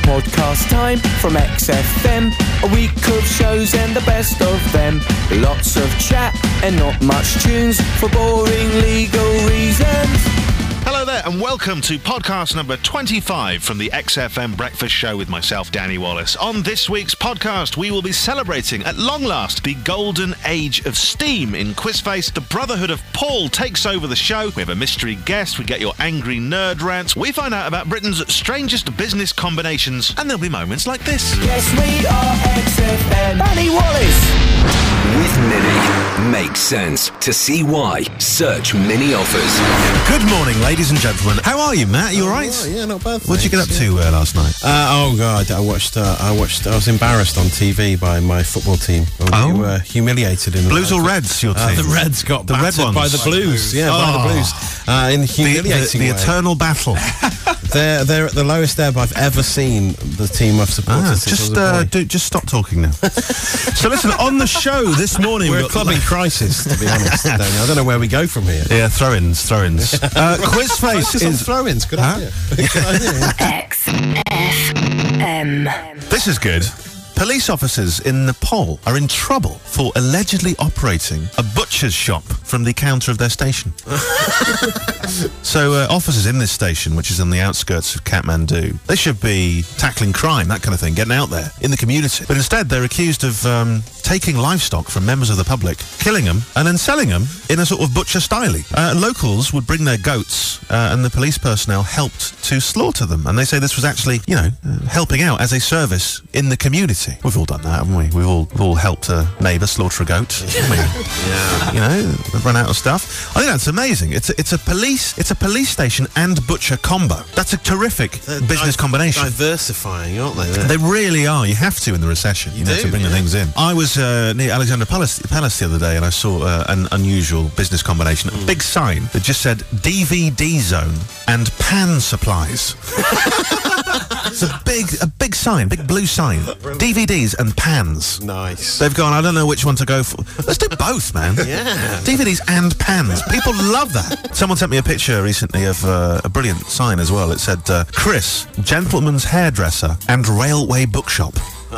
podcast time from XFM. A week of shows and the best of them. Lots of chat and not much tunes for boring legal reasons. Hello there and welcome to podcast number 25 from the XFM Breakfast Show with myself, Danny Wallace. On this week's podcast, we will be celebrating, at long last, the golden age of Steam in Quizface. The Brotherhood of Paul takes over the show. We have a mystery guest. We get your angry nerd rants. We find out about Britain's strangest business combinations. And there'll be moments like this. Yes, we are XFM. Danny Wallace. With Mini, makes sense. To see why, search Mini offers. Good morning, ladies and gentlemen. How are you, Matt? You all right? Oh, yeah, not bad. What did you get up to last night? Oh God, I was embarrassed on TV by my football team. We were humiliated in Blues or Reds? Your team? The Reds got the red battered ones by the Blues. Yeah, by the Blues. In humiliating the way. eternal battle. They're at the lowest ebb I've ever seen the team I've supported since I was a boy. Just stop talking now. So listen, on the show this morning, We're a club in crisis, to be honest. Danny. I don't know where we go from here. Yeah, throw-ins. Quizface is throw-ins. Good idea. XFM. This is good. Police officers in Nepal are in trouble for allegedly operating a butcher's shop from the counter of their station. So officers in this station, which is on the outskirts of Kathmandu, they should be tackling crime, that kind of thing, getting out there in the community. But instead, they're accused of taking livestock from members of the public, killing them, and then selling them in a sort of butcher style. Locals would bring their goats, and the police personnel helped to slaughter them. And they say this was actually, helping out as a service in the community. We've all done that, haven't we? We've all helped a neighbour slaughter a goat. Yeah. They've run out of stuff. I think that's amazing. It's a police station and butcher combo. That's a terrific business combination. Diversifying, aren't they? They really are. You have to in the recession. You know, to bring the things in. I was near Alexandra Palace the other day, and I saw an unusual business combination. A big sign that just said DVD zone and pan supplies. It's a big sign, big blue sign. DVDs and pans. Nice. They've gone, I don't know which one to go for. Let's do both, man. Yeah. DVDs and pans. People love that. Someone sent me a picture recently of a brilliant sign as well. It said, Chris, gentleman's hairdresser and railway bookshop.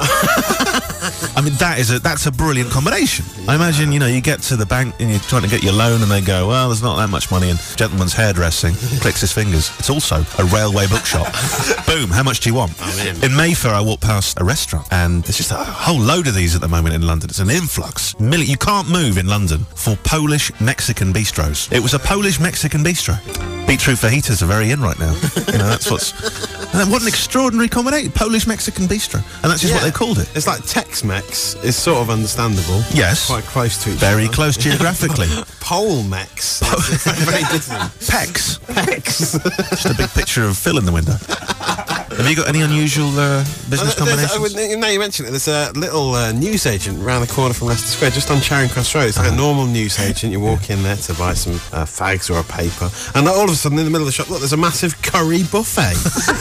I mean, that's a brilliant combination. I imagine, you get to the bank and you're trying to get your loan and they go, well, there's not that much money in gentleman's hairdressing. Clicks his fingers. It's also a railway bookshop. Boom, how much do you want? In Mayfair, I walked past a restaurant and there's just a whole load of these at the moment in London. It's an influx. You can't move in London for Polish Mexican bistros. It was a Polish Mexican bistro. Beetroot fajitas are very in right now. That's what an extraordinary combination. Polish Mexican bistro. And that's just what they called it. It's like Tex-Mex is sort of understandable. Yes. Quite close to each Very other. close geographically. Pole-Mex. Very different. Pecs. Just a big picture of Phil in the window. Have you got any unusual business combinations? Now you mention it, there's a little newsagent round the corner from Leicester Square, just on Charing Cross Road. It's like a normal newsagent. You walk in there to buy some fags or a paper, and all of a sudden in the middle of the shop, look, there's a massive curry buffet.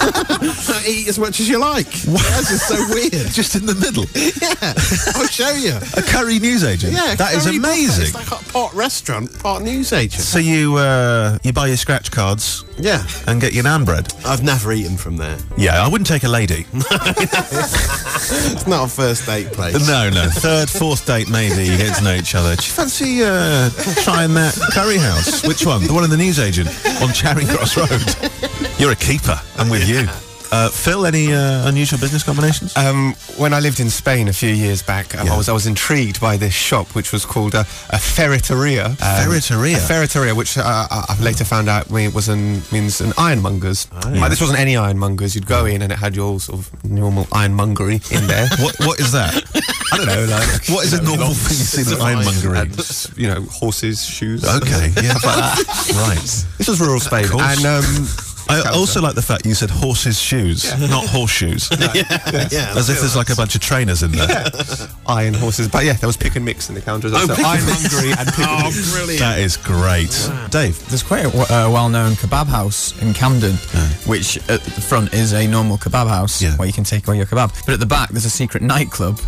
Eat as much as you like. That's just so weird. Just in the middle? Yeah, I'll show you. A curry newsagent? Yeah, that is amazing. Buffet. It's like a part restaurant, part newsagent. So you buy your scratch cards, yeah, and get your naan bread. I've never eaten from there. Yeah, I wouldn't take a lady. It's not a first date place. No. Third, fourth date maybe. You get to know each other. Do you fancy trying that curry house? Which one? The one in the newsagent on Charing Cross Road. You're a keeper. I'm with you. Phil, any unusual business combinations? When I lived in Spain a few years back, I was intrigued by this shop, which was called a ferreteria. Ferreteria? A ferreteria, which I later found out means an ironmonger's. Oh, yeah. Like, this wasn't any ironmonger's. You'd go in and it had your sort of normal ironmongery in there. What is that? I don't know. Like, what is a normal thing you see in ironmongery? And, horses, shoes. Okay, yeah. Stuff like that. Right. This was rural Spain. Of course. And I also like the fact you said horses' shoes, not horseshoes. As if there's like a bunch of trainers in there. Iron horses. But yeah, there was pick and mix in the counter as well. So ironmongery and pick and mix. Brilliant. That is great. Wow. Dave? There's quite a well-known kebab house in Camden, which at the front is a normal kebab house where you can take away your kebab. But at the back, there's a secret nightclub.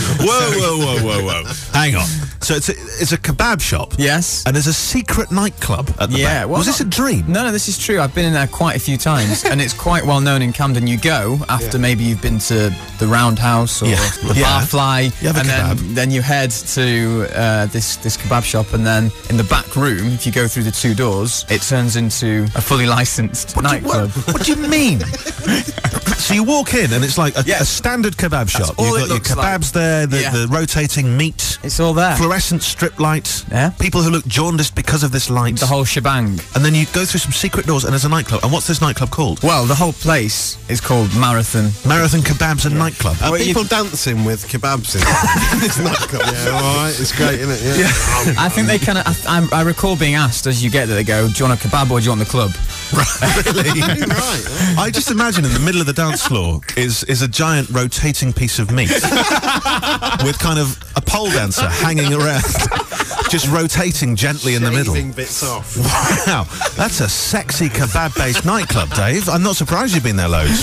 Whoa. Hang on. So it's a kebab shop? Yes. And there's a secret nightclub at the back? Well, was this a dream? No, this is true. I've been in there quite quite a few times, and it's quite well known in Camden. You go after maybe you've been to the Roundhouse or the Barfly, and then you head to this kebab shop, and then in the back room, if you go through the 2 doors, it turns into a fully licensed nightclub. What do you mean? So you walk in and it's like a standard kebab shop. all You've got your kebabs there, the rotating meat. It's all there. Fluorescent strip lights. Yeah. People who look jaundiced because of this light. The whole shebang. And then you go through some secret doors and there's a nightclub. And what's this nightclub called? Well, the whole place is called Marathon. Marathon Kebabs and Nightclub. Are people dancing with kebabs in this nightclub? Yeah, all right. It's great, isn't it? Yeah. I think they kind of... I recall being asked as you get there, they go, do you want a kebab or do you want the club? Really? Right. I just imagine in the middle of the dance floor is a giant rotating piece of meat with kind of a pole dancer hanging around, just rotating gently in the middle. Shaving bits off. Wow, that's a sexy kebab-based nightclub, Dave. I'm not surprised you've been there loads.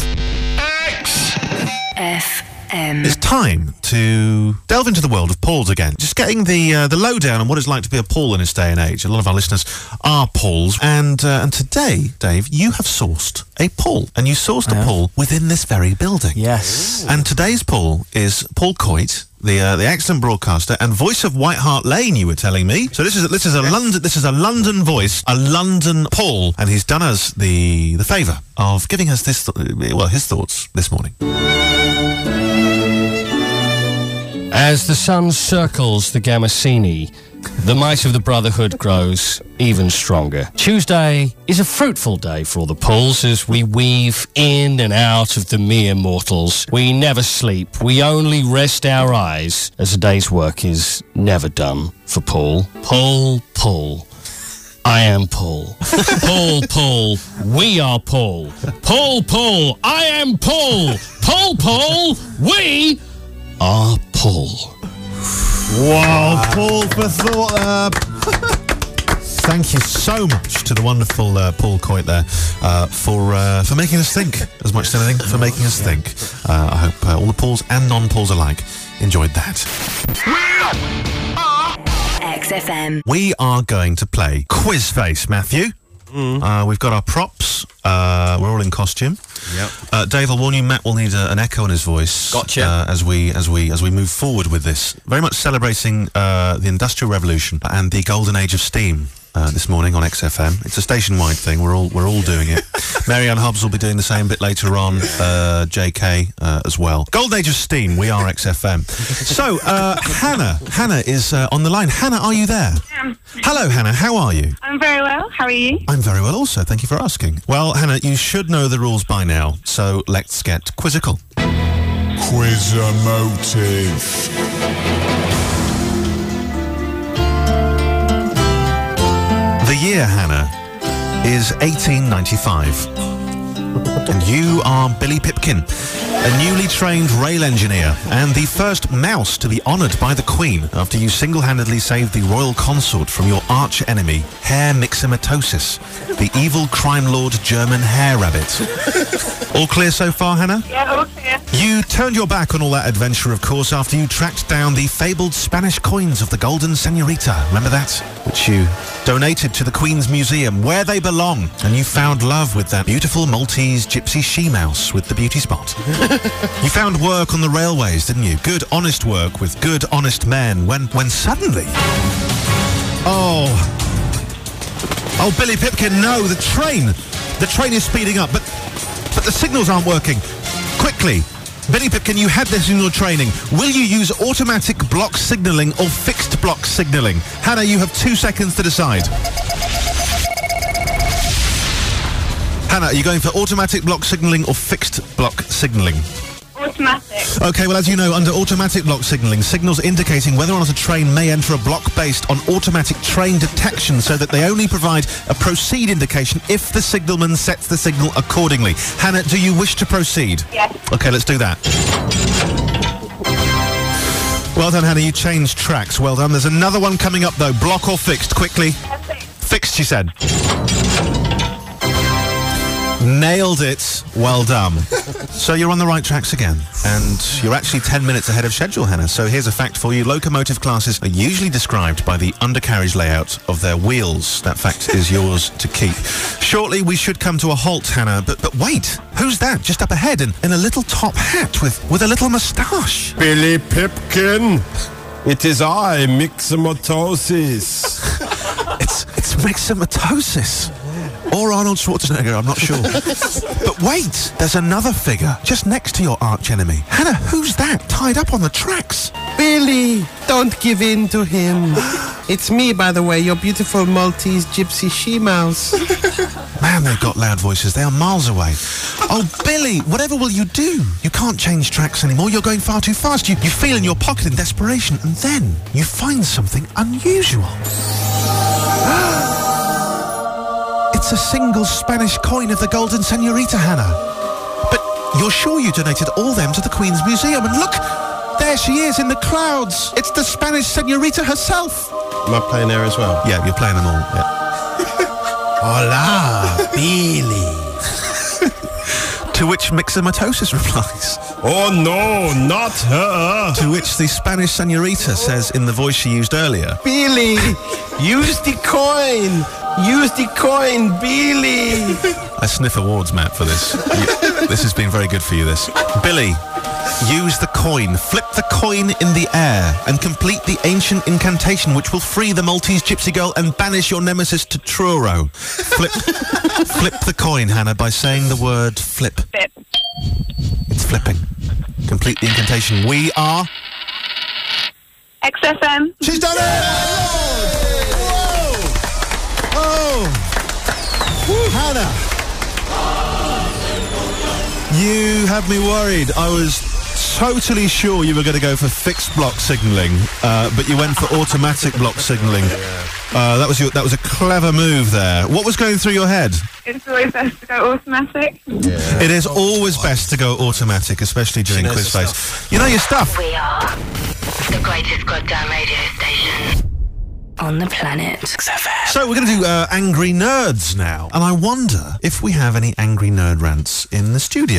FM. It's time to delve into the world of Pauls again. Just getting the lowdown on what it's like to be a Paul in this day and age. A lot of our listeners are Pauls, and today, Dave, you have sourced a Paul, and you sourced a Paul within this very building. Yes. And today's Paul is Paul Coit, the excellent broadcaster and voice of White Hart Lane. You were telling me. So this is a London voice, a London Paul, and he's done us the favour of giving us his thoughts this morning. As the sun circles the Gamasini, the might of the Brotherhood grows even stronger. Tuesday is a fruitful day for all the Pauls as we weave in and out of the mere mortals. We never sleep. We only rest our eyes as a day's work is never done for Paul. Paul. I am Paul. Paul. We are Paul. Paul. I am Paul. Paul. We are Paul. Wow, Paul for thought. Thank you so much to the wonderful Paul Coit there for making us think as much as anything, for making us think. I hope all the Pauls and non-Pauls alike enjoyed that. XFM. We are going to play Quiz Face, Matthew. We've got our props. We're all in costume. Yep. Dave, I'll warn you, Matt will need an echo in his voice. Gotcha. As we move forward with this, very much celebrating the Industrial Revolution and the golden age of steam. This morning on XFM. It's a station-wide thing. We're all doing it. Marianne Hobbs will be doing the same bit later on. JK as well. Golden Age of Steam. We are XFM. So Hannah is on the line. Hannah, are you there? Hello, Hannah. How are you? I'm very well. How are you? I'm very well also. Thank you for asking. Well, Hannah, you should know the rules by now. So let's get quizzical. Quizomotive. The year, Hannah, is 1895. And you are Billy Pipkin, a newly trained rail engineer and the first mouse to be honoured by the Queen after you single-handedly saved the royal consort from your arch-enemy, Hare Myxomatosis, the evil crime lord German hare rabbit. All clear so far, Hannah? Yeah, all clear. You turned your back on all that adventure, of course, after you tracked down the fabled Spanish coins of the Golden Señorita. Remember that? Which you donated to the Queen's Museum, where they belong. And you found love with that beautiful Maltese gypsy she-mouse with the beauty spot. You found work on the railways, didn't you? Good, honest work with good, honest men. When suddenly... Oh, Billy Pipkin, no, the train is speeding up, but the signals aren't working. Quickly, Billy Pipkin, you had this in your training. Will you use automatic block signalling or fixed block signalling? Hannah, you have 2 seconds to decide. Hannah, are you going for automatic block signalling or fixed block signalling? Automatic. Okay, well, as you know, under automatic block signalling, signals indicating whether or not a train may enter a block based on automatic train detection, so that they only provide a proceed indication if the signalman sets the signal accordingly. Hannah, do you wish to proceed? Yes. Okay, let's do that. Well done, Hannah, you changed tracks. Well done. There's another one coming up, though. Block or fixed? Quickly. Perfect. Fixed, she said. Nailed it. Well done. So you're on the right tracks again. And you're actually 10 minutes ahead of schedule, Hannah. So here's a fact for you. Locomotive classes are usually described by the undercarriage layout of their wheels. That fact is yours to keep. Shortly, we should come to a halt, Hannah. But wait. Who's that? Just up ahead in a little top hat with a little moustache. Billy Pipkin. It is I, Myxomatosis. It's myxomatosis. Or Arnold Schwarzenegger, I'm not sure. But wait, there's another figure just next to your arch enemy. Hannah, who's that tied up on the tracks? Billy, don't give in to him. It's me, by the way, your beautiful Maltese gypsy she-mouse. Man, they've got loud voices. They are miles away. Oh, Billy, whatever will you do? You can't change tracks anymore. You're going far too fast. You feel in your pocket in desperation, and then you find something unusual. It's a single Spanish coin of the Golden Senorita, Hannah. But you're sure you donated all them to the Queen's Museum, and look, there she is in the clouds. It's the Spanish Senorita herself. Am I playing there as well? Yeah, you're playing them all. Yeah. Hola, Billy. To which Myxomatosis replies, Oh no, not her. To which the Spanish Senorita says in the voice she used earlier, Billy, use the coin. Use the coin, Billy. I sniff awards, Matt, for this. This has been very good for you, this. Billy, use the coin. Flip the coin in the air and complete the ancient incantation which will free the Maltese gypsy girl and banish your nemesis to Truro. Flip the coin, Hannah, by saying the word flip. Flip. It's flipping. Complete the incantation. We are... XFM. She's done it! Oh! Hannah! You had me worried. I was totally sure you were going to go for fixed block signalling, but you went for automatic block signalling. That was a clever move there. What was going through your head? It's always best to go automatic. Yeah. It is always best to go automatic, especially during quiz phase. You know your stuff. We are the greatest goddamn radio station on the planet. XFM. So we're going to do Angry Nerds now. And I wonder if we have any Angry Nerd rants in the studio.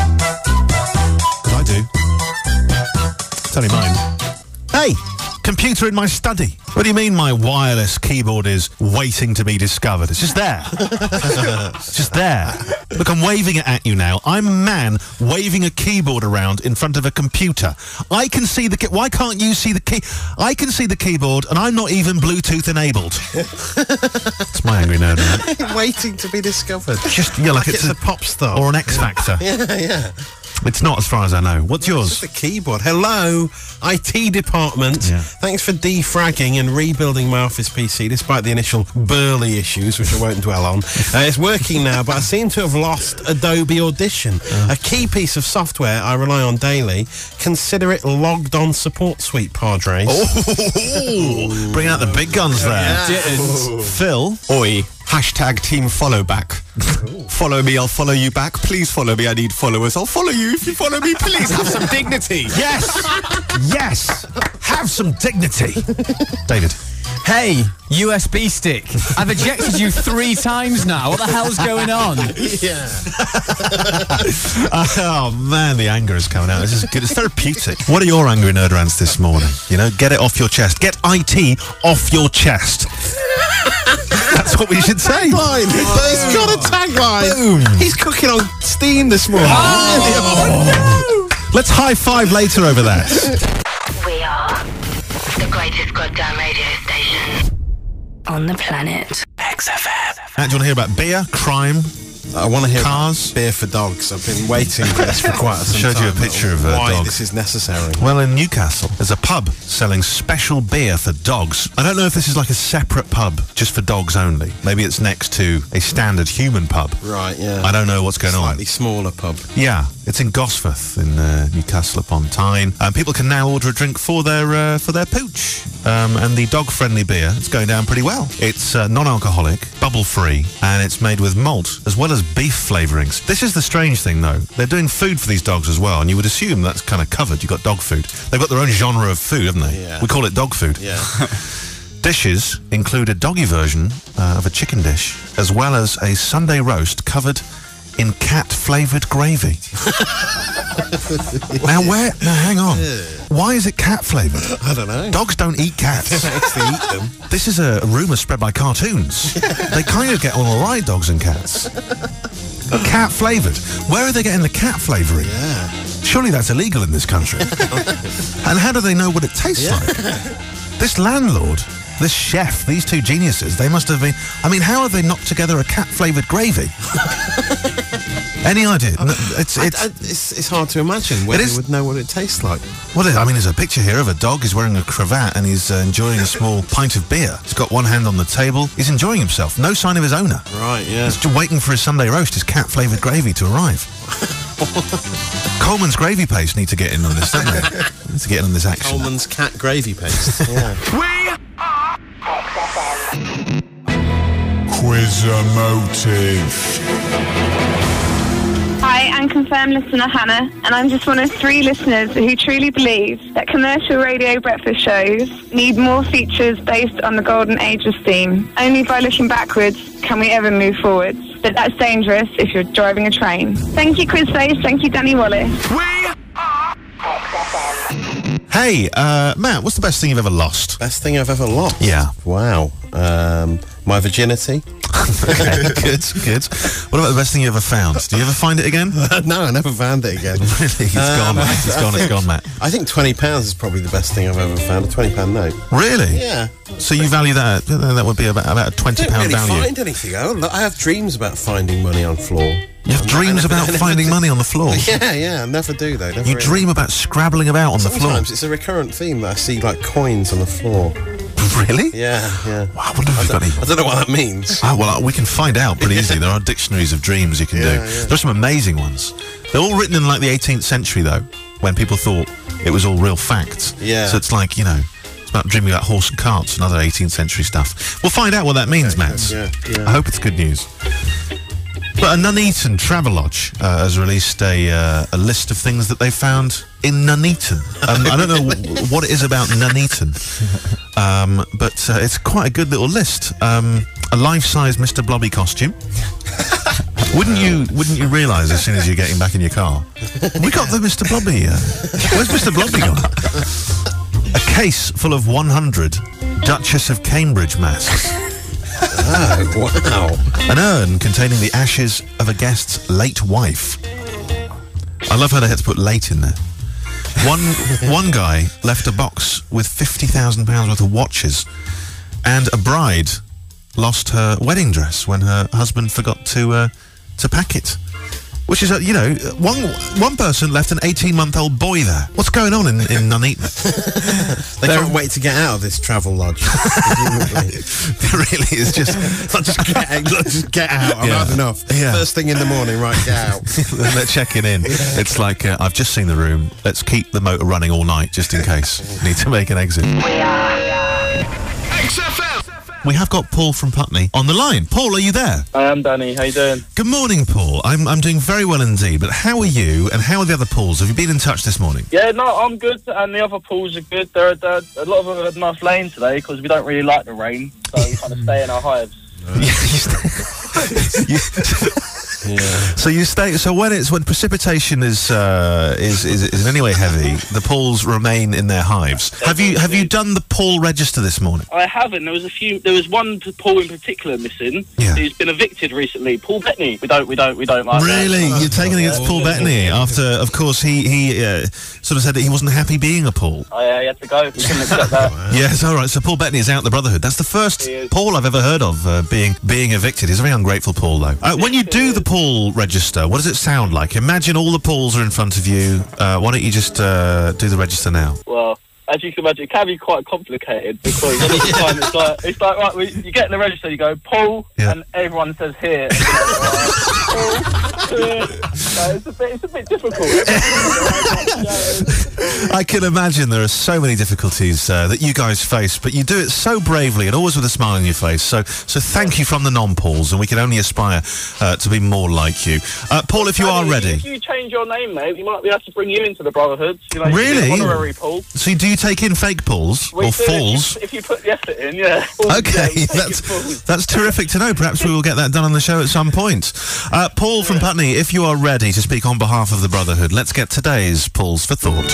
I do. It's only mine. Hey! Computer in my study. What do you mean my wireless keyboard is waiting to be discovered? It's just there. It's just there. Look, I'm waving it at you now. I'm a man waving a keyboard around in front of a computer. I can see the... Why can't you see the key? I can see the keyboard and I'm not even Bluetooth enabled. It's my Angry Nerd, man. Waiting to be discovered. Just, yeah, like it's a pop star. Or an X Factor. Yeah. It's not, as far as I know. What's yours? It's just a keyboard. Hello, IT department. Yeah. Thanks for defragging and rebuilding my Office PC, despite the initial burly issues, which I won't dwell on. It's working now, but I seem to have lost Adobe Audition, a key piece of software I rely on daily. Consider it logged on support suite, Padres. Oh, bring out the big guns there. Yeah. Phil. Oi. Hashtag team follow back. Follow me, I'll follow you back. Please follow me, I need followers. I'll follow you if you follow me. Please have some dignity. Yes! Yes! Have some dignity. David. Hey, USB stick. I've ejected you 3 times now. What the hell's going on? Yeah. Oh, man, the anger is coming out. This is good. It's therapeutic. What are your Angry Nerd rants this morning? You know, get it off your chest. Get IT off your chest. That's what we should say. Tagline. He's got a tagline. Boom. He's cooking on steam this morning. Oh, no. Let's high five later over that. We are the greatest goddamn radio station on the planet. XFM. Do you want to hear about beer, crime? I want to hear cars. Beer for dogs. I've been waiting for this for quite some time. Showed you a picture of a why dog. This is necessary. Well, in Newcastle, there's a pub selling special beer for dogs. I don't know if this is like a separate pub just for dogs only. Maybe it's next to a standard human pub. Right, yeah. I don't know what's going on. Slightly smaller pub. Yeah, it's in Gosforth in Newcastle upon Tyne. People can now order a drink for their pooch. And the dog-friendly beer, it's going down pretty well. It's non-alcoholic, bubble-free, and it's made with malt as well as beef flavourings. This is the strange thing, though. They're doing food for these dogs as well, and you would assume that's kind of covered. You've got dog food. They've got their own genre of food, haven't they? Yeah. We call it dog food. Yeah. Dishes include a doggy version of a chicken dish, as well as a Sunday roast covered in cat-flavoured gravy. Now, hang on. Why is it cat-flavoured? I don't know. Dogs don't eat cats. They actually eat them. This is a rumour spread by cartoons. They kind of get on all right, dogs and cats. Cat-flavoured. Where are they getting the cat flavouring? Yeah. Surely that's illegal in this country. And how do they know what it tastes like? This landlord, this chef, these two geniuses, they must have been... I mean, how have they knocked together a cat-flavoured gravy? Any idea? No, it's hard to imagine whether they would know what it tastes like. Well, I mean, there's a picture here of a dog. He's wearing a cravat and he's enjoying a small pint of beer. He's got one hand on the table. He's enjoying himself. No sign of his owner. Right, yeah. He's just waiting for his Sunday roast, his cat-flavoured gravy to arrive. Coleman's gravy paste need to get in on this, don't they? Need to get in on this action. Coleman's cat gravy paste. Yeah. We are Quizomotive. Hi, I'm confirmed listener Hannah, and I'm just one of 3 listeners who truly believe that commercial radio breakfast shows need more features based on the golden age of steam. Only by looking backwards can we ever move forwards. But that's dangerous if you're driving a train. Thank you, Quizface. Thank you, Danny Wallace. Hey, Matt, what's the best thing you've ever lost? Best thing I've ever lost? Yeah. Wow. My virginity. Okay, good. What about the best thing you ever found? Do you ever find it again? No, I never found it again. Really? It's gone, Matt. It's gone, Matt. I think £20 is probably the best thing I've ever found. A £20 note. Really? Yeah. So you value that? That would be about a £20 I don't really value. find anything. I have dreams about finding money on floor. You have dreams about finding money on the floor? Yeah, I never do though. You dream about scrabbling about on the floor? Sometimes it's a recurrent theme that I see like coins on the floor. Really? Yeah. Wow, I wonder if I don't know what that means. Oh, well, we can find out pretty easily. There are dictionaries of dreams you can do. Yeah. There are some amazing ones. They're all written in like the 18th century though, when people thought it was all real facts. Yeah. So it's like, you know, it's about dreaming about horse and carts and other 18th century stuff. We'll find out what that means, Matt. Yeah. I hope it's good news. But a Nuneaton Travelodge has released a list of things that they found in Nuneaton. I don't know what it is about Nuneaton, but it's quite a good little list. A life-size Mr. Blobby costume. Wouldn't you realise as soon as you're getting back in your car? We got the Mr. Blobby. Where's Mr. Blobby gone? A case full of 100 Duchess of Cambridge masks. Oh, wow. An urn containing the ashes of a guest's late wife. I love how they had to put late in there. One guy left a box with £50,000 worth of watches, and a bride lost her wedding dress when her husband forgot to pack it. Which is, one person left an 18-month-old boy there. What's going on in Nuneaton? They can't wait to get out of this travel lodge. There really is just get out. I've had enough. Yeah. First thing in the morning, right, get out. They're checking in. It's like, I've just seen the room. Let's keep the motor running all night, just in case. Need to make an exit. XFM. We have got Paul from Putney on the line. Paul, are you there? I am, Danny. How you doing? Good morning, Paul. I'm doing very well indeed, but how are you and how are the other Pauls? Have you been in touch this morning? Yeah, no, I'm good, and the other pools are good. A lot of them have had nice rain today because we don't really like the rain, so we kind of stay in our hives. So you stay. So when precipitation is in any way heavy, the Pauls remain in their hives. Have you done the Paul register this morning? I haven't. There was one Paul in particular missing. Yeah. Who's been evicted recently. Paul Bettany. We don't like. Really, that. you're taking against Paul Bettany after, of course, he sort of said that he wasn't happy being a Paul. He had to go. We couldn't accept that. Yes, all right. So Paul Bettany is out the Brotherhood. That's the first Paul I've ever heard of being evicted. He's a very ungrateful Paul, though. When you do the Paul register, what does it sound like? Imagine all the Pauls are in front of you. Why don't you just do the register now? Well, as you can imagine, it can be quite complicated because a lot of the time it's like right, you get in the register, you go Paul, and everyone says here. It's a bit difficult. I can imagine there are so many difficulties that you guys face, but you do it so bravely and always with a smile on your face. So thank you from the non-Pauls, and we can only aspire to be more like you. Paul, if you are ready. If you change your name, mate, we might be able to bring you into the Brotherhood. Really? Honorary Paul. So do you take in fake Pauls or falls? If you put the effort in, yeah. Okay, that's terrific to know. Perhaps we will get that done on the show at some point. Paul from Putney Johnny, if you are ready to speak on behalf of the Brotherhood, let's get today's Pulls for Thought.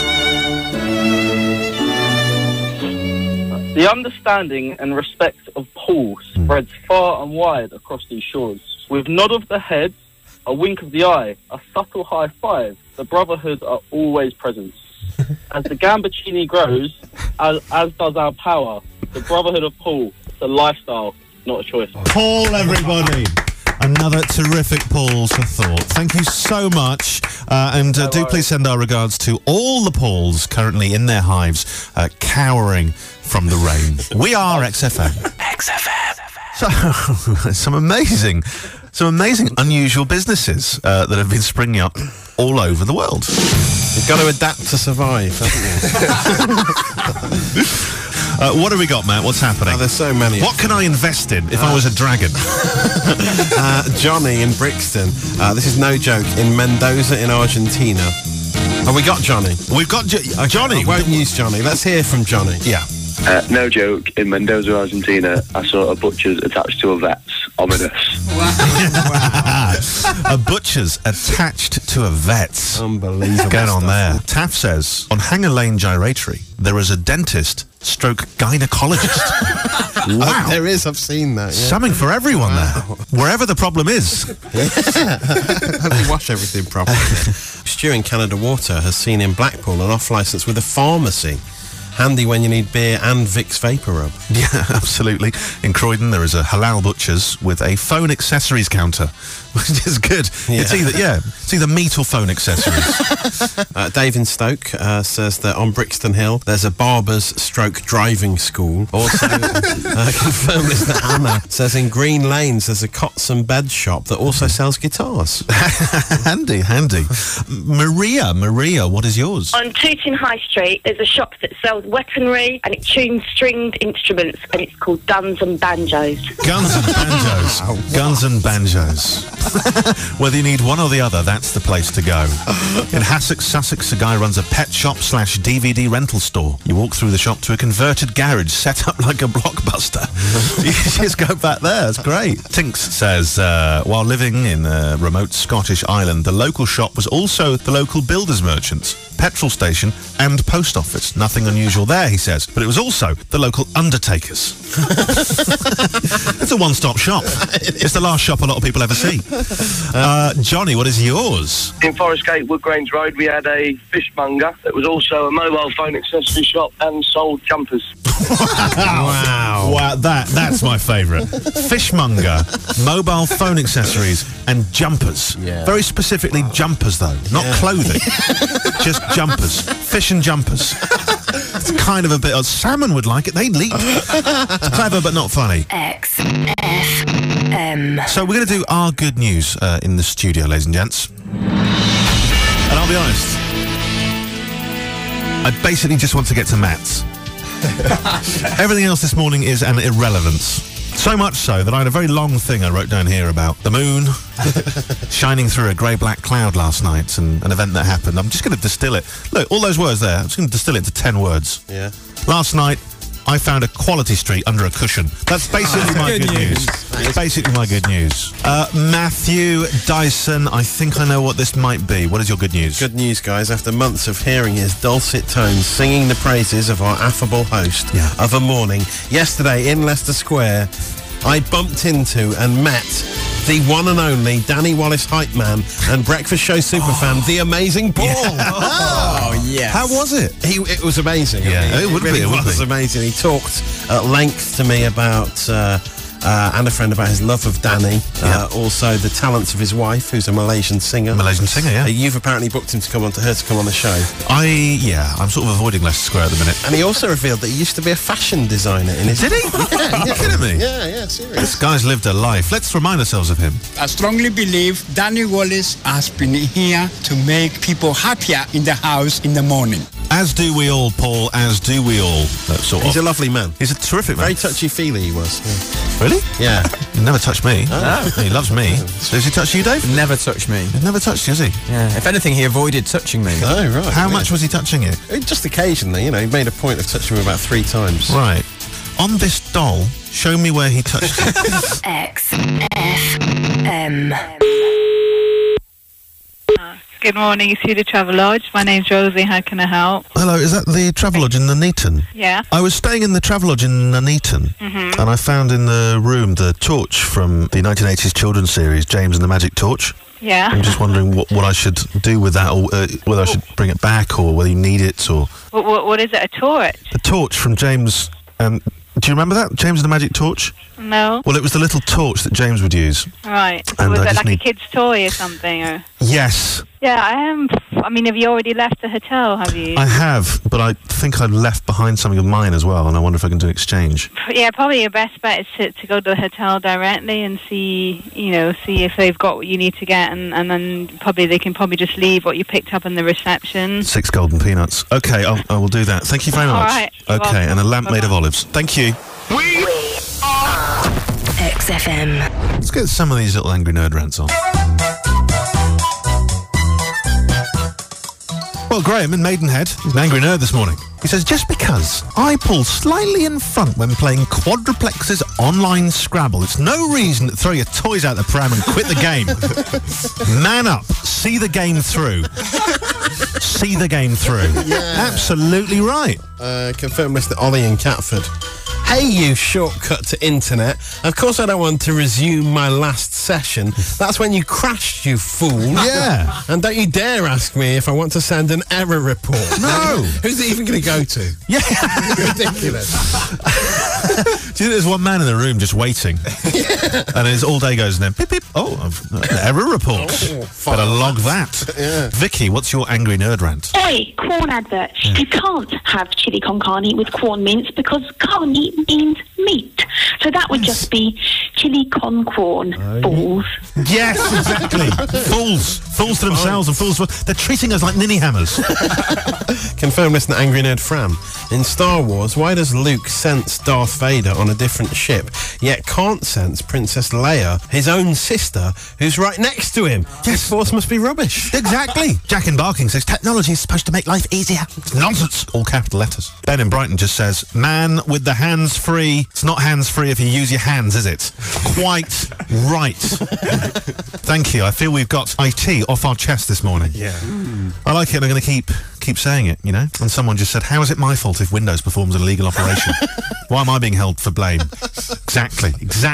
The understanding and respect of Paul spreads far and wide across these shores. With nod of the head, a wink of the eye, a subtle high five, the Brotherhood are always present. As the Gambaccini grows, as does our power, the Brotherhood of Paul, it's a lifestyle, not a choice. Paul, everybody! Another terrific Pulls for Thought. Thank you so much. Do please send our regards to all the Pauls currently in their hives, cowering from the rain. We are XFM. XFM. So, some amazing unusual businesses that have been springing up all over the world. You've got to adapt to survive, haven't you? What have we got, Matt? What's happening? There's so many. What can I invest in if I was a dragon? Johnny in Brixton. This is no joke. In Mendoza in Argentina. Oh, we got Johnny. We've got Johnny. I won't use Johnny. Let's hear from Johnny. Yeah. No joke, in Mendoza, Argentina, I saw a butcher's attached to a vet's. Ominous. Wow. A butcher's attached to a vet's. Unbelievable. Get on there. Taff says, on Hanger Lane Gyratory, there is a dentist stroke gynecologist. Wow. There is, I've seen that. Yeah. Something for everyone there. Wherever the problem is. Have you wash everything properly? Stu in Canada Water has seen in Blackpool an off-licence with a pharmacy. Handy when you need beer and Vicks Vapor Rub. Yeah, absolutely. In Croydon, there is a halal butcher's with a phone accessories counter, which is good. Yeah. It's either meat or phone accessories. Dave in Stoke says that on Brixton Hill, there's a barber's stroke driving school. Also, confirmed listener Anna says in Green Lanes, there's a cots and bed shop that also sells guitars. Handy. Maria, what is yours? On Tooting High Street, there's a shop that sells weaponry and it tunes stringed instruments, and it's called Guns and Banjos. Guns and Banjos. Guns and Banjos. Whether you need one or the other, that's the place to go. In Hassex, Sussex, a guy runs a pet shop/DVD rental store. You walk through the shop to a converted garage set up like a Blockbuster. You just go back there. It's great. Tinks says, while living in a remote Scottish island, the local shop was also the local builder's merchants, petrol station and post office. Nothing unusual there, he says, but it was also the local undertakers. It's a one-stop shop. It's the last shop a lot of people ever see. Johnny, what is yours? In Forest Gate, Wood Grange Road, we had a fishmonger that was also a mobile phone accessory shop and sold jumpers. Wow, that's my favourite. Fishmonger, mobile phone accessories and jumpers. Yeah. Very specifically jumpers, though, not clothing. Just jumpers. Fish and jumpers. It's kind of a bit... salmon would like it. They'd leap. It's clever, but not funny. XFM. So we're going to do our good news in the studio, ladies and gents. And I'll be honest, I basically just want to get to Matt's. Everything else this morning is an irrelevance. So much so that I had a very long thing I wrote down here about the moon shining through a grey-black cloud last night and an event that happened. I'm just going to distill it. Look, all those words there, I'm just going to distill it into 10 words. Yeah. Last night, I found a Quality Street under a cushion. That's basically my good news. It's basically my good news. Matthew Dyson, I think I know what this might be. What is your good news? Good news, guys. After months of hearing his dulcet tones singing the praises of our affable host of a morning, yesterday in Leicester Square, I bumped into and met the one and only Danny Wallace hype man and breakfast show superfan, the amazing Paul. Oh, yes. How was it? It was amazing. Yeah, I mean, it would really be. It was amazing. He talked at length to me about and a friend about his love of Danny. Also the talents of his wife, who's a Malaysian singer. Yeah. You've apparently booked him to come on to come on the show. I'm sort of avoiding Leicester Square at the minute. And he also revealed that he used to be a fashion designer in his... Did he? Yeah. You're kidding me? Yeah, serious. This guy's lived a life. Let's remind ourselves of him. I strongly believe Danny Wallace has been here to make people happier in the house in the morning. As do we all, Paul, as do we all. He's a lovely man. He's a terrific man. Very touchy-feely he was. Yeah. Really? Yeah. He never touched me. Oh. He loves me. Does he touch you, Dave? Never touched me. He never touched you, has he? Yeah. If anything, he avoided touching me. Oh, right. How much was he touching you? Just occasionally, he made a point of touching me about 3 times. Right. On this doll, show me where he touched you. XFM. Good morning, it's the Travelodge. My name's Rosie, how can I help? Hello, is that the Travelodge in Nuneaton? Yeah. I was staying in the Travelodge in Nuneaton, and I found in the room the torch from the 1980s children's series, James and the Magic Torch. Yeah. I'm just wondering what I should do with that, or whether I should bring it back, or whether you need it, or... What is it, a torch? The torch from James... do you remember that? James and the Magic Torch? No. Well, it was the little torch that James would use. Right. And was I it just like a kid's toy or something? Or? Yes. Yeah, I am. I mean, have you already left the hotel, have you? I have, but I think I've left behind something of mine as well, and I wonder if I can do an exchange. Yeah, probably your best bet is to go to the hotel directly and see if they've got what you need to get, and then they can just leave what you picked up in the reception. 6 golden peanuts. Okay, I will do that. Thank you very much. All right. Okay, and a lamp made of olives. Thank you. We are XFM. Let's get some of these little angry nerd rants on. Well, Graham in Maidenhead, he's an angry nerd this morning. He says, just because I pull slightly in front when playing Quadruplex's online Scrabble, it's no reason to throw your toys out the pram and quit the game. Man up. See the game through. See the game through. Yeah. Absolutely right. Confirmed Mr. Ollie in Catford. Hey, you shortcut to internet. Of course I don't want to resume my last session. That's when you crashed, you fool. Yeah. And don't you dare ask me if I want to send an error report. No. Who's it even going to go to? Yeah. Ridiculous. Do you think there's one man in the room just waiting? Yeah. And his all day goes and then, beep, beep, error report. Better log that. Yeah. Vicky, what's your angry nerd rant? Oi, corn advert. You can't have chili con carne with corn mince because carne means meat. So that would just be chili con corn. Fools. Yes, exactly. Fools. Fools to themselves and fools to... They're treating us like ninny hammers. Confirmed listener Angry Nerd Fran. In Star Wars, why does Luke sense Darth Vader on a different ship, yet can't sense Princess Leia, his own sister, who's right next to him? Yes, Force must be rubbish. Exactly. Jack in Barking says technology is supposed to make life easier. It's nonsense. All capital letters. Ben in Brighton just says, man with the hands-free. It's not hands-free if you use your hands, is it? Quite right. Thank you. I feel we've got IT off our chest this morning. Yeah. I like it, and I'm going to keep saying it, you know? And someone just said, how is it my fault if Windows performs an illegal operation? Why am I being held for blame? Exactly.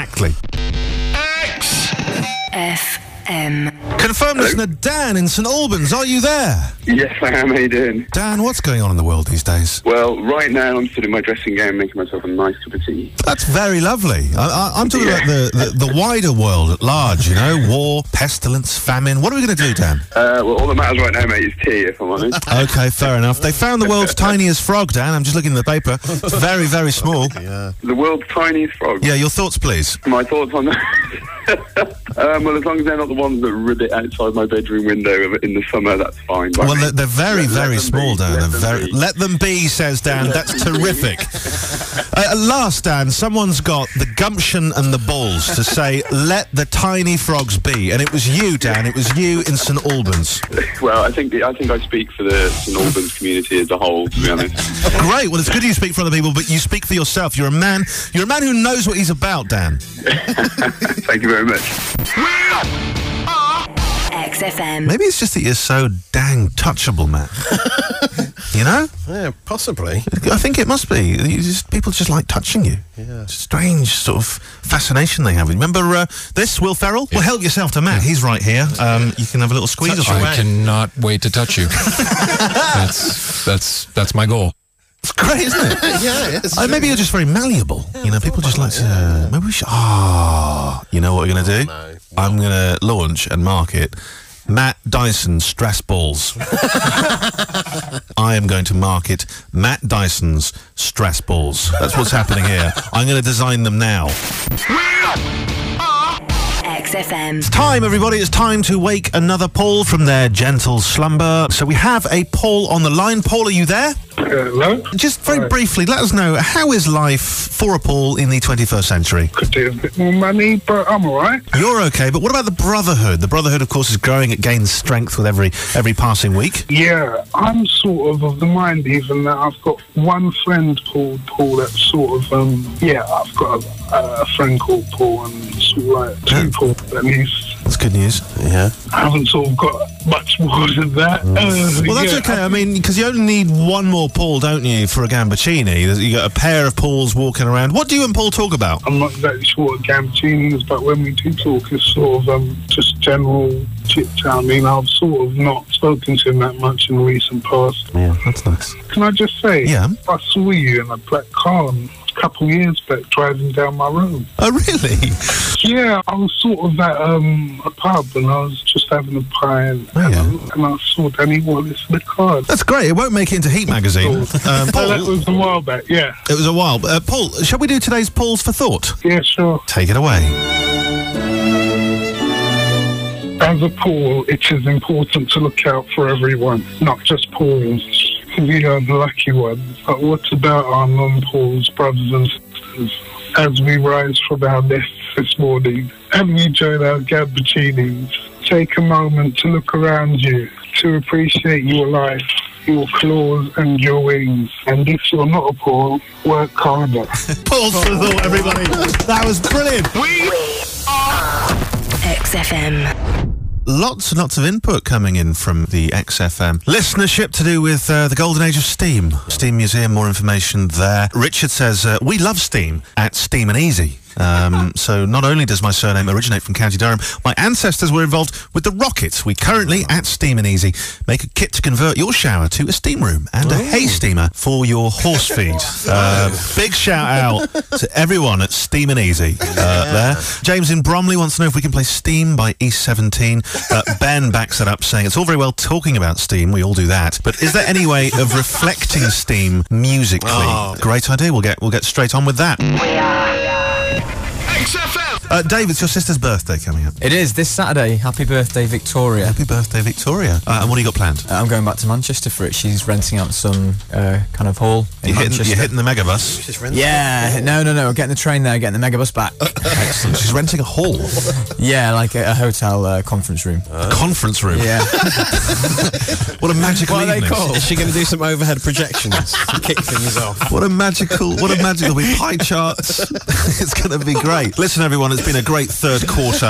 XFM. Confirmed listener Dan in St Albans, are you there? Yes, I am. How you doing? Dan, what's going on in the world these days? Well, right now I'm sitting in my dressing gown making myself a nice cup of tea. That's very lovely. I'm talking about the wider world at large, you know, war, pestilence, famine. What are we going to do, Dan? Well, all that matters right now, mate, is tea, if I'm honest. Okay, fair enough. They found the world's tiniest frog, Dan. I'm just looking at the paper. It's very, very small. Yeah. The world's tiniest frog? Yeah, your thoughts, please. My thoughts on that? Well, as long as they're not the ones that ribbit outside my bedroom window in the summer, that's fine. Well, they're very, very small, Dan. Let them be, says Dan. That's terrific. At last, Dan, someone's got the gumption and the balls to say, let the tiny frogs be. And it was you, Dan. It was you in St Albans. Well, I think I speak for the St Albans community as a whole, to be honest. Great. Well, it's good you speak for other people, but you speak for yourself. You're a man who knows what he's about, Dan. Thank you very much. XFM. Maybe it's just that you're so dang touchable, Matt. You know? Yeah, possibly. I think it must be. People just like touching you. Yeah. Strange sort of fascination they have. Remember this, Will Ferrell? Yeah. Well, help yourself to Matt. Yeah. He's right here. You can have a little squeeze of I cannot wait to touch you. That's my goal. It's great, isn't it? Yeah, it is. Maybe you're just very malleable. You know, people just like to... Maybe we should... you know what we're going to do? No. I'm going to launch and market Matt Dyson stress balls. I am going to market Matt Dyson's stress balls. That's what's happening here. I'm going to design them now. XFM. It's time, everybody. It's time to wake another Paul from their gentle slumber. So we have a Paul on the line. Paul, are you there? Hello? Just very briefly, let us know, how is life for a Paul in the 21st century? Could do a bit more money, but I'm all right. You're okay, but what about the Brotherhood? The Brotherhood, of course, is growing. It gains strength with every passing week. Yeah, I'm sort of the mind even that I've got one friend called Paul that's sort of, I've got a friend called Paul and sort of like two Paul at least. That's good news. Yeah. I haven't sort of got much more than that. Well, that's okay. I mean, because you only need one more Paul, don't you, for a Gambaccini? You got a pair of Pauls walking around. What do you and Paul talk about? I'm not exactly sure what Gambaccini is, but when we do talk, it's sort of just general chit-chat. I mean, I've sort of not spoken to him that much in the recent past. Yeah, that's nice. Can I just say, I saw you in a black car a couple of years back driving down my road. Oh, really? Yeah, I was sort of at a pub and I was just having a pint and I saw Danny Wallace in the car. That's great. It won't make it into Heat magazine. Paul, that was a while back, yeah. It was a while. Paul, shall we do today's Pauls for Thought? Yeah, sure. Take it away. As a Paul, it is important to look out for everyone, not just Pauls. We are the lucky ones. But what about our non-Pauls, brothers and sisters? As we rise from our nests this morning and we join our Gambaccinis, take a moment to look around you, to appreciate your life, your claws and your wings. And if you're not a Paul, work harder. Pauls for Thought, everybody. That was brilliant. We are XFM. Lots and lots of input coming in from the XFM listenership to do with the golden age of Steam. Steam Museum, more information there. Richard says, we love Steam at Steam and Easy. So not only does my surname originate from County Durham, my ancestors were involved with the Rockets. We currently, at Steam and Easy, make a kit to convert your shower to a steam room and a hay steamer for your horse feed. Big shout out to everyone at Steam and Easy there. James in Bromley wants to know if we can play Steam by East 17. Ben backs it up, saying it's all very well talking about Steam, we all do that, but is there any way of reflecting Steam musically? Great idea, we'll get straight on with that. Dave, it's your sister's birthday coming up. It is, this Saturday. Happy birthday, Victoria. Happy birthday, Victoria. And what do you got planned? I'm going back to Manchester for it. She's renting out some kind of hall in Manchester. You're hitting the megabus? Yeah, no, getting the train there, getting the megabus back. Excellent. She's renting a hall? Yeah, like a hotel conference room. A conference room? Yeah. What a magical evening. What are they called? Is she going to do some overhead projections to kick things off? What a magical with pie charts. It's going to be great. Listen, everyone, it's been a great third quarter.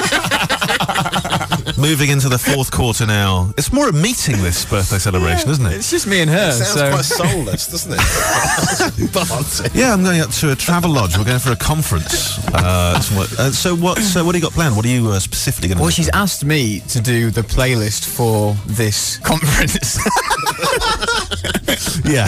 Moving into the fourth quarter now. It's more a meeting, this birthday celebration, isn't it? It's just me and her. It sounds quite soulless, doesn't it? Yeah, I'm going up to a travel lodge. We're going for a conference. So what do you got planned? What are you specifically going to do? Well, she's asked me to do the playlist for this conference. Yeah.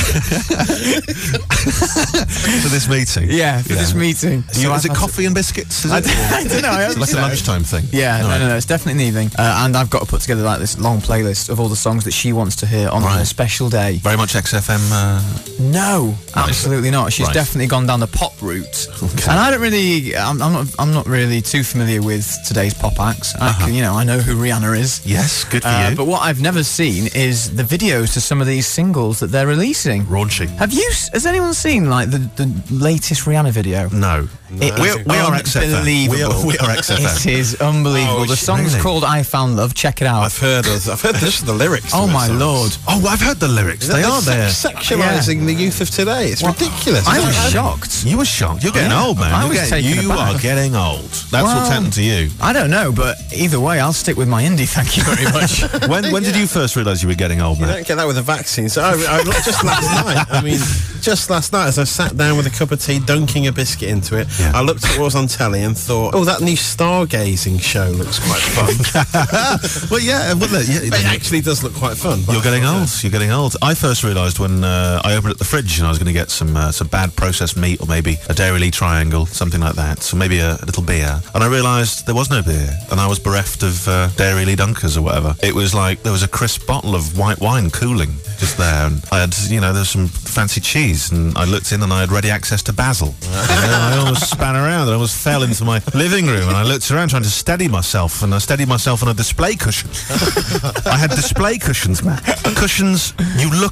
For this meeting? Yeah, for this meeting. Is it coffee and biscuits? Is it? I don't know. It's like a lunchtime thing. Yeah, no, it's definitely an evening. And I've got to put together like this long playlist of all the songs that she wants to hear on a special day. Very much XFM? No, absolutely not. She's definitely gone down the pop route. Okay. And I don't really, I'm not really too familiar with today's pop acts. I know who Rihanna is. Yes, good for you. But what I've never seen is the videos to some of these singles that they're releasing. Raunchy. Has anyone seen like the latest Rihanna video? No. We are XFM. We are XFM. It is unbelievable. The song's called I Found Love. Check it out. I've heard the lyrics. Oh my lord. Oh, I've heard the lyrics. They are there. Sexualising the youth of today. It's ridiculous. I was shocked. You were shocked. You're getting old, man. You are getting old. That's what's happened to you. I don't know, but either way, I'll stick with my indie. Thank you very much. When did you first realise you were getting old, man? You don't get that with a vaccine. So I just last night. I mean, just last night, as I sat down with a cup of tea, dunking a biscuit into it, I looked at what was on telly and thought, oh, that new stargazing show looks quite fun. Well, yeah, it actually does look quite fun. You're getting old. You're getting old. I first realised when I opened up the fridge and I was going to get some bad processed meat or maybe a Dairy Lee triangle, something like that. So maybe a little beer. And I realised there was no beer, and I was bereft of Dairy Lee Dunkers or whatever. It was like there was a crisp bottle of white wine cooling just there, and I had, there was some fancy cheese, and I looked in and I had ready access to basil. I almost span around. I almost fell into my living room, and I looked around trying to steady myself, and I steadied myself on a display cushion. I had display cushions, man. Cushions you look at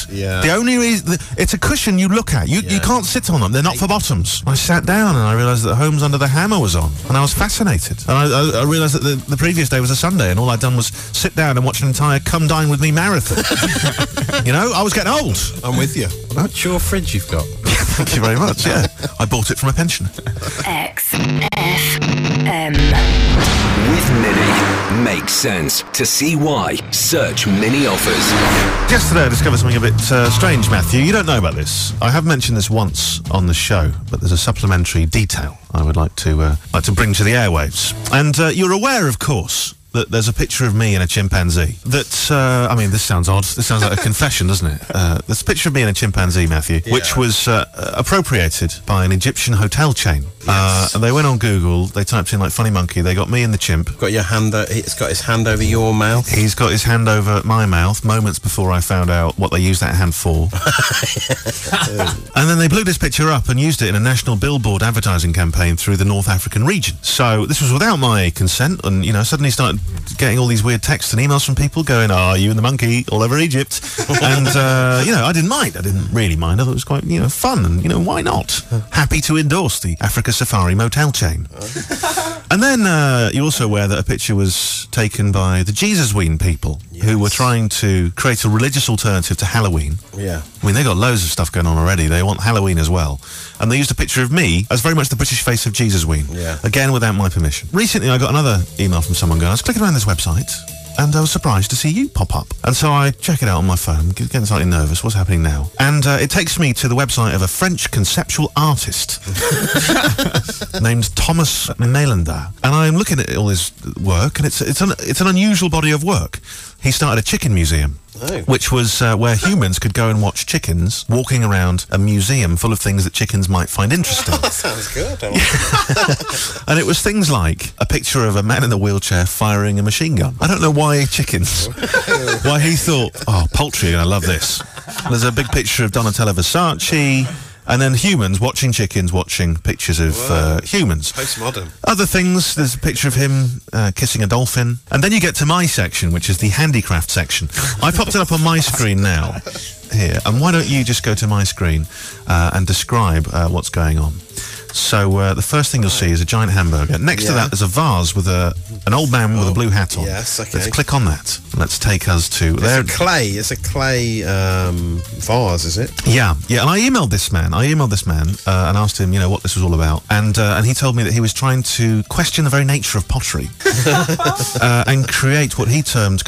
bottoms. Yeah. The only reason... It's a cushion you look at. You can't sit on them. They're not for bottoms. I sat down and I realised that Homes Under the Hammer was on. And I was fascinated. And I realised that the previous day was a Sunday and all I'd done was sit down and watch an entire Come Dine With Me marathon. You know, I was getting old. I'm with you. That's your fridge you've got. Thank you very much, yeah. I bought it from a pensioner. XFM. With Mini. Makes sense. To see why, search Mini offers. Yesterday I discovered something a bit strange, Matthew. You don't know about this. I have mentioned this once on the show, but there's a supplementary detail I would like to bring to the airwaves. And you're aware, of course, that there's a picture of me and a chimpanzee. That, I mean, this sounds odd. This sounds like a confession, doesn't it? There's a picture of me and a chimpanzee, Matthew, which was appropriated by an Egyptian hotel chain. Yes. And they went on Google, they typed in, like, funny monkey, they got me and the chimp. Got your hand, it's got his hand over your mouth. He's got his hand over my mouth, moments before I found out what they used that hand for. And then they blew this picture up and used it in a national billboard advertising campaign through the North African region. So this was without my consent, and, you know, suddenly started getting all these weird texts and emails from people going, you and the monkey all over Egypt. And, you know, I didn't mind. I didn't really mind. I thought it was quite, you know, fun, and, you know, why not? Happy to endorse the Africa Safari motel chain. And then you're also aware that a picture was taken by the Jesusween people, who were trying to create a religious alternative to Halloween. Yeah. I mean, they got loads of stuff going on already. They want Halloween as well. And they used a picture of me as very much the British face of Jesusween. Yeah. Again, without my permission. Recently, I got another email from someone going, I was clicking around this website, and I was surprised to see you pop up. And so I check it out on my phone, getting slightly nervous. What's happening now? And it takes me to the website of a French conceptual artist named Thomas Melander. And I'm looking at all his work, and it's an unusual body of work. He started a chicken museum, which was where humans could go and watch chickens walking around a museum full of things that chickens might find interesting. That sounds good. And it was things like a picture of a man in a wheelchair firing a machine gun. I don't know why chickens. Why he thought, poultry, I love this. There's a big picture of Donatella Versace. And then humans watching chickens, watching pictures of humans. Postmodern. Other things, there's a picture of him kissing a dolphin. And then you get to my section, which is the handicraft section. I popped it up on my screen now, here. And why don't you just go to my screen and describe what's going on. So the first thing you'll see is a giant hamburger. Next to that, there's a vase with an old man with a blue hat on. Yes, okay. Let's click on that. Let's take us to... It's a clay vase, is it? Yeah. And I emailed this man and asked him, you know, what this was all about. And he told me that he was trying to question the very nature of pottery and create what he termed...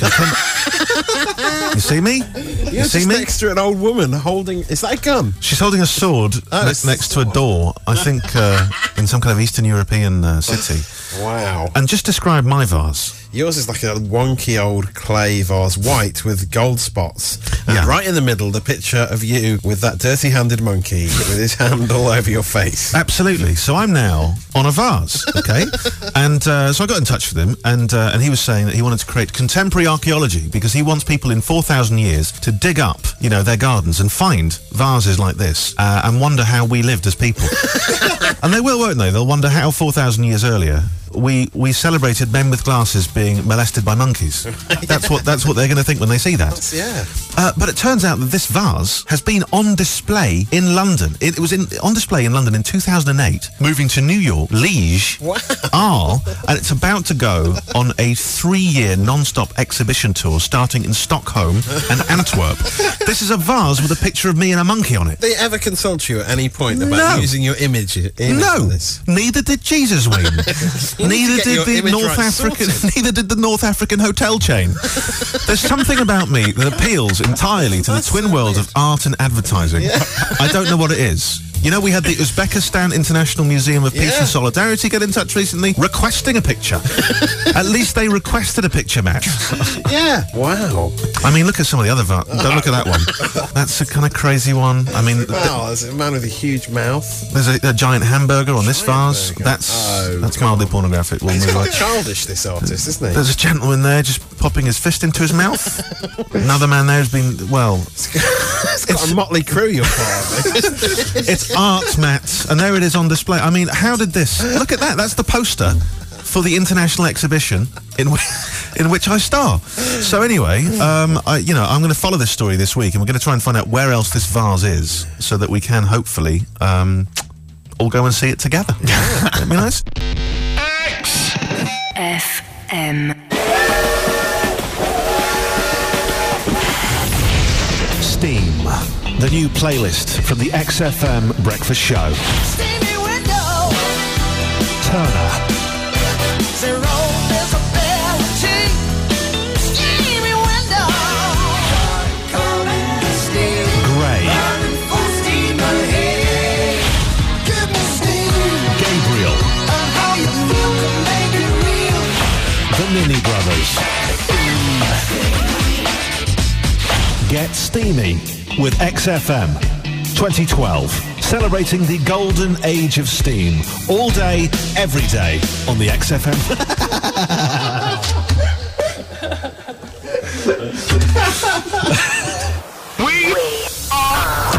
You see me? You see me? Next to an old woman holding... Is that a gun? She's holding a sword next to a door, I think, in some kind of Eastern European city. Wow. And just describe my vase. Yours is like a wonky old clay vase, white with gold spots. And right in the middle, the picture of you with that dirty-handed monkey with his hand all over your face. Absolutely. So I'm now on a vase, okay? And so I got in touch with him, and he was saying that he wanted to create contemporary archaeology because he wants people in 4,000 years to dig up, you know, their gardens and find vases like this and wonder how we lived as people. And they will, won't they? They'll wonder how 4,000 years earlier we celebrated men with glasses being molested by monkeys. That's what they're going to think when they see that. But it turns out that this vase has been on display in London. It was on display in London in 2008, moving to New York, Liège, Arles, and it's about to go on a 3-year non-stop exhibition tour starting in Stockholm and Antwerp. This is a vase with a picture of me and a monkey on it. Did they ever consult you at any point about using your image no, for this? Neither did Jesusween. Neither did the North African hotel chain. There's something about me that appeals entirely to the twin worlds of art and advertising. I don't know what it is. You know, we had the Uzbekistan International Museum of Peace and Solidarity get in touch recently, requesting a picture. At least they requested a picture, Matt. Yeah. Wow. I mean, look at some of the other... Don't look at that one. That's a kind of crazy one. I mean... There's a man with a huge mouth. There's a giant hamburger on this vase. That's mildly pornographic. He's quite childish, this artist, isn't he? There's a gentleman there just popping his fist into his mouth. Another man there has been, well... It's got a motley crew, you're part of it. It's art, Matt, and there it is on display. I mean, how did this... Look at that, that's the poster for the international exhibition in which I star. So anyway, I'm going to follow this story this week, and we're going to try and find out where else this vase is, so that we can hopefully all go and see it together. That'd be nice. XFM. Steam, the new playlist from the XFM Breakfast Show. Turner. Gray. Gabriel. The Ninny Brothers. Get steamy with XFM 2012, celebrating the golden age of steam, all day, every day on the XFM. We are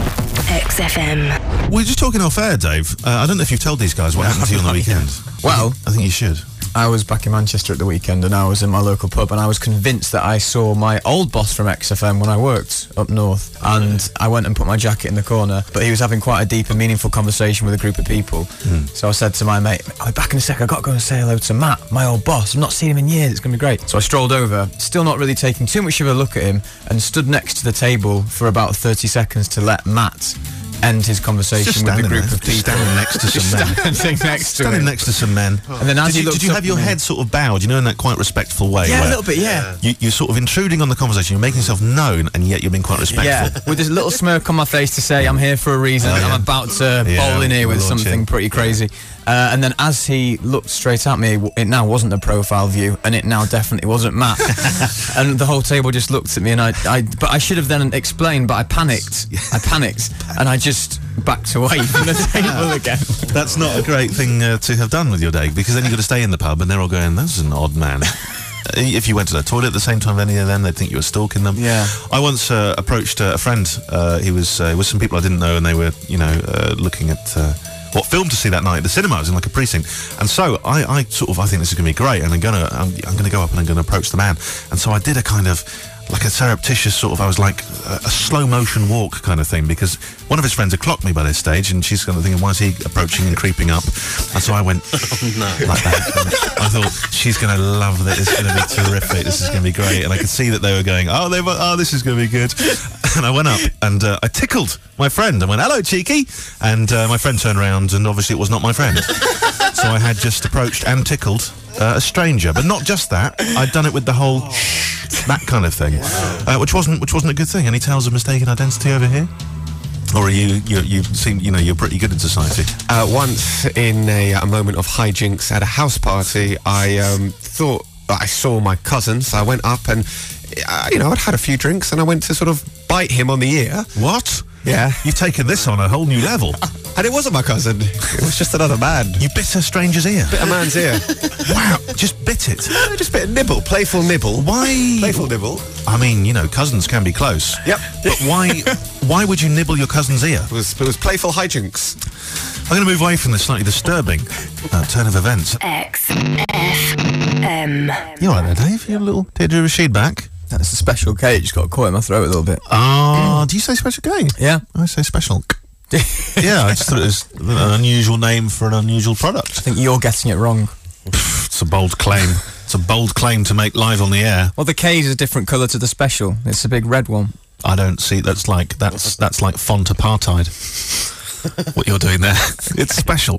XFM. We were just talking off air, Dave. I don't know if you've told these guys what happened to you on the weekend. Well, I think you should. I was back in Manchester at the weekend, and I was in my local pub, and I was convinced that I saw my old boss from XFM when I worked up north, and I went and put my jacket in the corner, but he was having quite a deep and meaningful conversation with a group of people. So I said to my mate, I'll be back in a sec, I've got to go and say hello to Matt, my old boss. I've not seen him in years, it's going to be great. So I strolled over, still not really taking too much of a look at him, and stood next to the table for about 30 seconds to let Matt end his conversation with a group of people. Standing next to some men. Standing next to some men. And then as did you have your head sort of bowed, in that quite respectful way? Yeah, a little bit, yeah. You're sort of intruding on the conversation, you're making yourself known, and yet you're being quite respectful. Yeah, with this little smirk on my face to say I'm here for a reason, and I'm about to bowl in here with something pretty crazy. And then as he looked straight at me, it now wasn't a profile view, and it now definitely wasn't Matt. And the whole table just looked at me, and but I should have then explained, but I panicked, and I just backed away from the table again. That's not a great thing to have done with your day, because then you've got to stay in the pub, and they're all going, that's an odd man. If you went to the toilet at the same time as any of them, they'd think you were stalking them. Yeah. I once approached a friend. He was with some people I didn't know, and they were, looking at what film to see that night at the cinema. I was in like a precinct, and so I think this is going to be great, and I'm going to go up and I'm going to approach the man. And so I did a kind of like a surreptitious sort of, I was like a slow motion walk kind of thing, because one of his friends had clocked me by this stage, and she's kind of thinking, why is he approaching and creeping up? And so I went like that. I thought, she's going to love this. It's going to be terrific. This is going to be great. And I could see that they were going, this is going to be good. And I went up and I tickled my friend. I went, hello, cheeky. And my friend turned around, and obviously it was not my friend. So I had just approached and tickled a stranger, but not just that. I'd done it with the whole that kind of thing, which wasn't a good thing. Any tales of mistaken identity over here? Or are you seem you're pretty good in society? Once in a moment of hijinks at a house party, I thought I saw my cousin, so I went up and I'd had a few drinks, and I went to sort of bite him on the ear. What? Yeah. You've taken this on a whole new level. And it wasn't my cousin. It was just another man. You bit a stranger's ear? Bit a man's ear. Wow. Just bit it? Just bit a nibble. Playful nibble. Why? Playful nibble. I mean, cousins can be close. Yep. But why would you nibble your cousin's ear? It was playful hijinks. I'm going to move away from this slightly disturbing turn of events. XFM. You all right there, Dave? You a little Deirdre Rashid back? That's a special K, just got a caught in my throat a little bit. Oh, do you say special K? Yeah. I say special. Yeah, I just thought it was an unusual name for an unusual product. I think you're getting it wrong. It's a bold claim. It's a bold claim to make live on the air. Well, the K is a different colour to the special. It's a big red one. I don't see. That's like font apartheid. What you're doing there. It's special.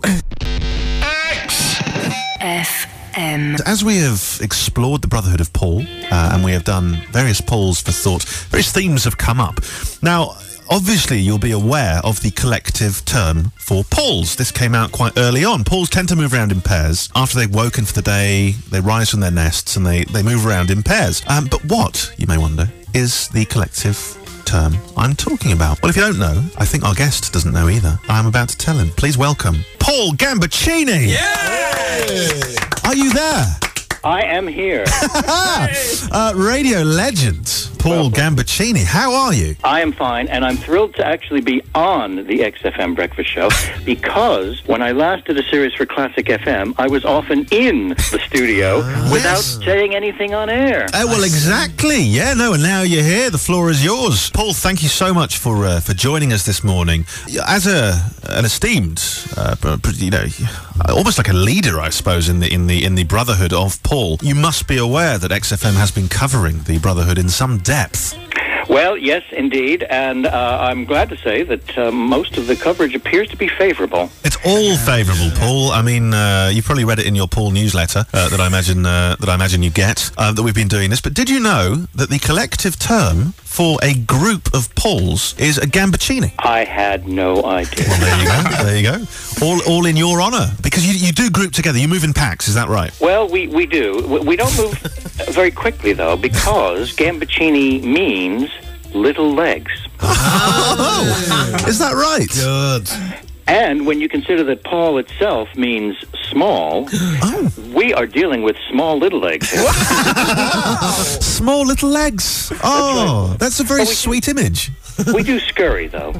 XFM. As we have explored the Brotherhood of Paul, and we have done various polls for thought, various themes have come up. Now, obviously, you'll be aware of the collective term for Pauls. This came out quite early on. Pauls tend to move around in pairs. After they've woken for the day, they rise from their nests and they move around in pairs. But what, you may wonder, is the collective term I'm talking about? Well, if you don't know, I think our guest doesn't know either. I'm about to tell him. Please welcome Paul Gambaccini. Yay! Are you there? I am here. Radio legend. Paul Gambaccini. How are you? I am fine, and I'm thrilled to actually be on the XFM Breakfast Show because when I last did a series for Classic FM, I was often in the studio without saying anything on air. Well, exactly. Yeah, no, and now you're here. The floor is yours. Paul, thank you so much for joining us this morning. As an esteemed, almost like a leader, I suppose, in the Brotherhood of Paul, you must be aware that XFM has been covering the Brotherhood in some depth. Well, yes, indeed, and I'm glad to say that most of the coverage appears to be favourable. It's all favourable, Paul. I mean, you probably read it in your Paul newsletter that I imagine you get, that we've been doing this. But did you know that the collective term for a group of Pauls is a Gambaccini? I had no idea. Well, there you go. All in your honour, because you do group together. You move in packs, is that right? Well, we do. We don't move very quickly though, because Gambaccini means little legs. Oh, is that right? Good. And when you consider that Paul itself means small, we are dealing with small little legs. Small little legs. Oh, that's a very sweet image. We do scurry, though.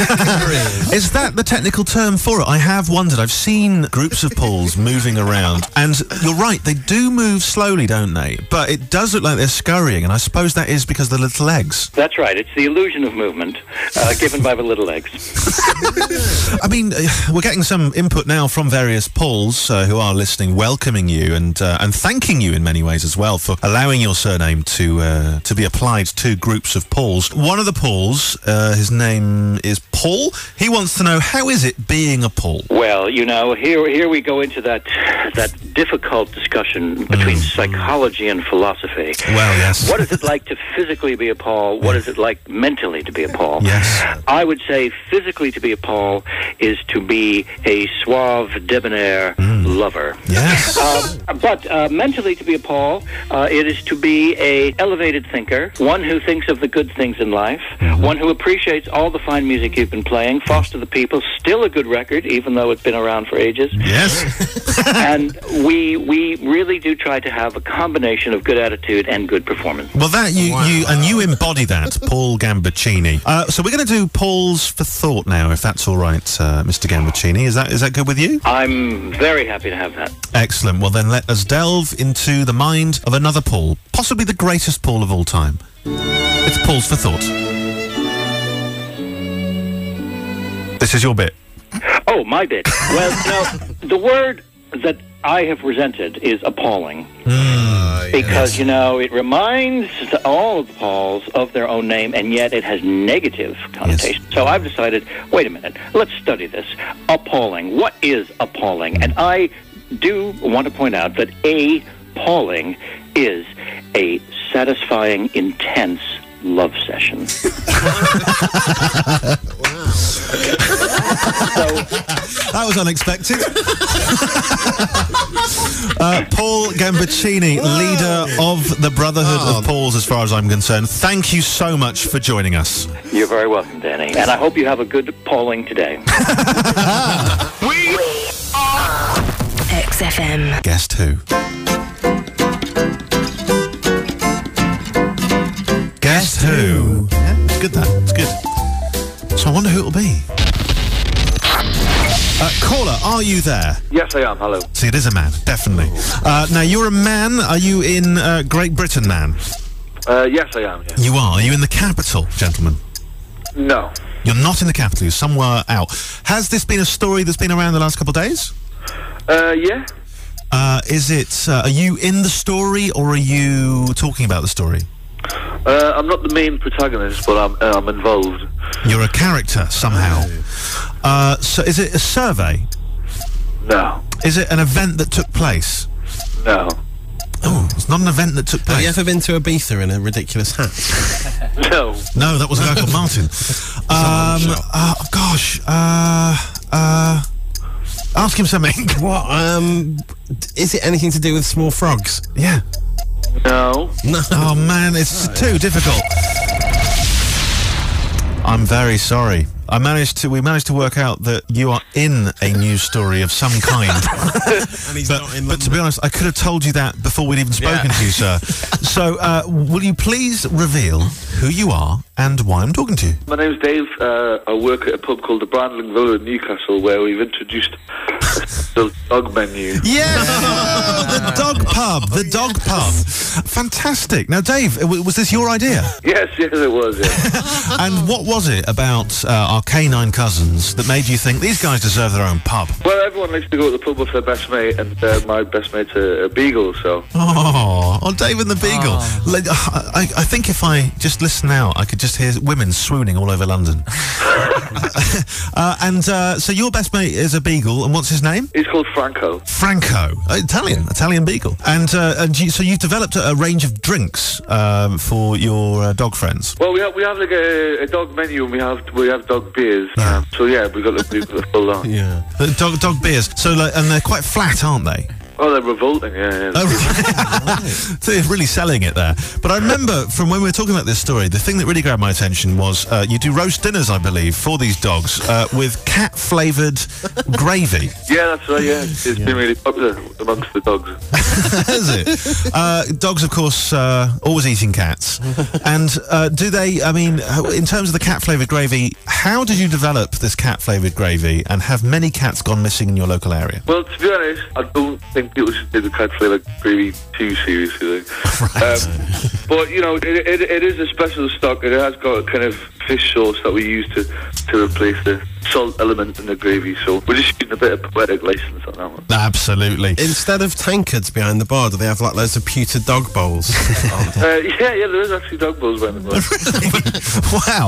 Is that the technical term for it? I have wondered. I've seen groups of Pauls moving around, and you're right, they do move slowly, don't they? But it does look like they're scurrying, and I suppose that is because of the little legs. That's right. It's the illusion of movement given by the little legs. I mean, we're getting some input now from various Pauls who are listening, welcoming you and thanking you in many ways as well for allowing your surname to be applied to groups of Pauls. One of the Pauls, his name is Paul. He wants to know, how is it being a Paul? Well, here we go into that difficult discussion between psychology and philosophy. Well, yes. What is it like to physically be a Paul? What is it like mentally to be a Paul? Yes. I would say physically to be a Paul is to be a suave, debonair lover. Yes. But mentally to be a Paul, it is to be a elevated thinker, one who thinks of the good things in life, one who appreciates all the fine music you've been playing. Foster the People, still a good record, even though it's been around for ages. Yes. And we really do try to have a combination of good attitude and good performance. Well, that you embody that, Paul Gambaccini. So we're going to do Pauls for Thought now, if that's all right, Mr. Gambaccini. Is that good with you? I'm very happy to have that. Excellent. Well, then let us delve into the mind of another Paul, possibly the greatest Paul of all time. It's Pauls for Thought. This is your bit. Oh, my bit. Well, the word that I have presented is appalling. Because, it reminds all of the Pauls of their own name, and yet it has negative connotation. Yes. So I've decided, wait a minute, let's study this. Appalling. What is appalling? And I do want to point out that appalling is a satisfying, intense love session. That was unexpected. Paul Gambaccini, leader of the Brotherhood of Pauls, as far as I'm concerned. Thank you so much for joining us. You're very welcome, Danny. And I hope you have a good Pauling today. We are XFM. Guest who? Guess who? Yeah, it's good, that. It's good. So I wonder who it'll be. Caller, are you there? Yes, I am. Hello. See, it is a man, definitely. Now, you're a man. Are you in Great Britain, man? Yes, I am. Yeah. You are? Are you in the capital, gentlemen? No. You're not in the capital. You're somewhere out. Has this been a story that's been around the last couple of days? Yeah. Is it... are you in the story, or are you talking about the story? I'm not the main protagonist, but I'm involved. You're a character, somehow. So is it a survey? No. Is it an event that took place? No. Oh, it's not an event that took place. Have you ever been to Ibiza in a ridiculous hat? No. No, that was a guy called Martin. Ask him something. What? Is it anything to do with small frogs? Yeah. No. Oh, man, it's too difficult. I'm very sorry. We managed to work out that you are in a news story of some kind. And he's not in London. But to be honest, I could have told you that before we'd even spoken to you, sir. So, will you please reveal who you are and why I'm talking to you? My name's Dave. I work at a pub called the Brandling Villa in Newcastle, where we've introduced the dog menu. Yes! The dog pub. The dog pub. Fantastic. Now, Dave, was this your idea? Yes, it was, yeah. And what was it about our canine cousins that made you think these guys deserve their own pub? Well, everyone likes to go to the pub with their best mate, and my best mate's a beagle, so... Oh, Dave and the beagle. I think if I just listen out, I could just hear women swooning all over London. So your best mate is a beagle, and what's his name? He's called Franco. Franco. Italian beagle. So you've developed a range of drinks for your dog friends? Well, we have like a dog menu, and we have dog beers. So yeah, we've got the full on. Yeah. Dog beers. So and they're quite flat, aren't they? Oh, they're revolting, yeah. So you're really selling it there. But I remember from when we were talking about this story, the thing that really grabbed my attention was you do roast dinners, I believe, for these dogs with cat-flavoured gravy. Yeah, that's right, yeah. It's been really popular amongst the dogs. Is it? Dogs, of course, always eating cats. And do they, I mean, in terms of the cat-flavoured gravy, how did you develop this cat-flavoured gravy, and have many cats gone missing in your local area? Well, to be honest, I don't think people should take the cat flavour gravy too seriously. Right. But, you know, it is a special stock. It has got a kind of fish sauce that we use to replace the salt element in the gravy, so we're just using a bit of poetic license on that one. Absolutely. Instead of tankards behind the bar, do they have like loads of pewter dog bowls? Yeah, there is actually dog bowls behind the bar. Wow.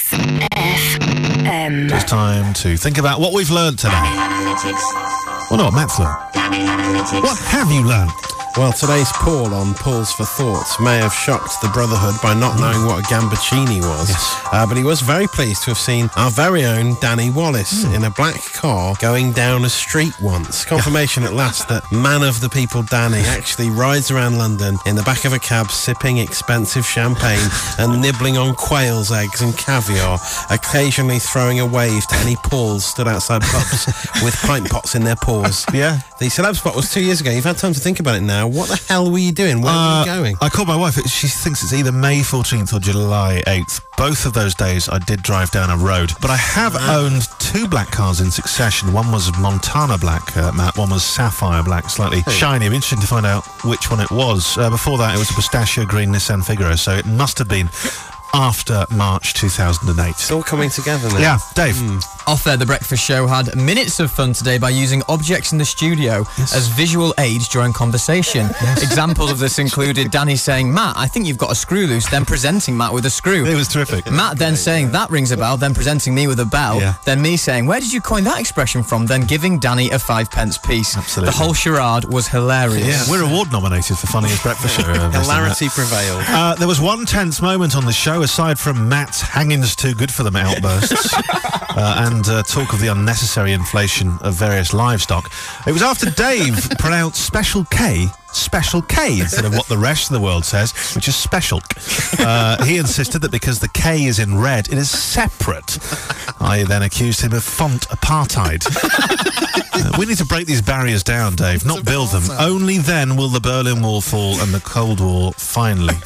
XFM. It's time to think about what we've learned today. Well, not what Matt's learned. What have you learned? Well, today's Paul on Pulls for Thoughts may have shocked the Brotherhood by not knowing what a gambaccini was. Yes. But he was very pleased to have seen our very own Danny Wallace in a black car going down a street once. Confirmation at last that man of the people Danny actually rides around London in the back of a cab sipping expensive champagne and nibbling on quail's eggs and caviar, occasionally throwing a wave to any Pauls stood outside pubs with pint pots in their paws. Yeah. The celeb spot was 2 years ago. You've had time to think about it now. What the hell were you doing? Where were you going? I called my wife. She thinks it's either May 14th or July 8th. Both of those days I did drive down a road. But I have owned two black cars in succession. One was Montana black, Matt. One was sapphire black, slightly shiny. I'm interested to find out which one it was. Before that, it was a pistachio green Nissan Figaro, so it must have been after March 2008. It's all coming together now. Yeah, Dave. Off there, The Breakfast Show had minutes of fun today by using objects in the studio as visual aids during conversation. Examples of this included Danny saying, Matt, I think you've got a screw loose, then presenting Matt with a screw. It was terrific. Matt then saying, that rings a bell, then presenting me with a bell. Then me saying, where did you coin that expression from? Then giving Danny a 5p piece. Absolutely. The whole charade was hilarious. Yeah, we're award nominated for Funniest Breakfast Show. Hilarity prevailed. There was one tense moment on the show, aside from Matt's hanging's too good for them outbursts and talk of the unnecessary inflation of various livestock. It was after Dave pronounced Special K instead of what the rest of the world says, which is special. He insisted that because the K is in red, it is separate. I then accused him of font apartheid. We need to break these barriers down, Dave, not build them. Only then will the Berlin Wall fall and the Cold War finally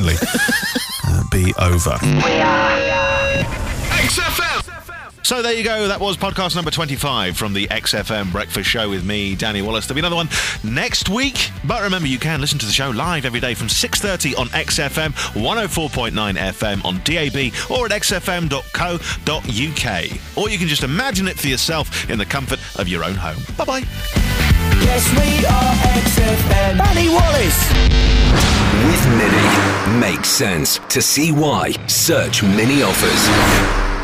be over. We are XFM. So there you go. That was podcast number 25 from the XFM Breakfast Show with me, Danny Wallace. There'll be another one next week. But remember, you can listen to the show live every day from 6:30 on XFM, 104.9 FM on DAB, or at xfm.co.uk. Or you can just imagine it for yourself in the comfort of your own home. Bye-bye. Yes, we are XFM. Danny Wallace. With Mini. Makes sense. To see why, search Mini Offers.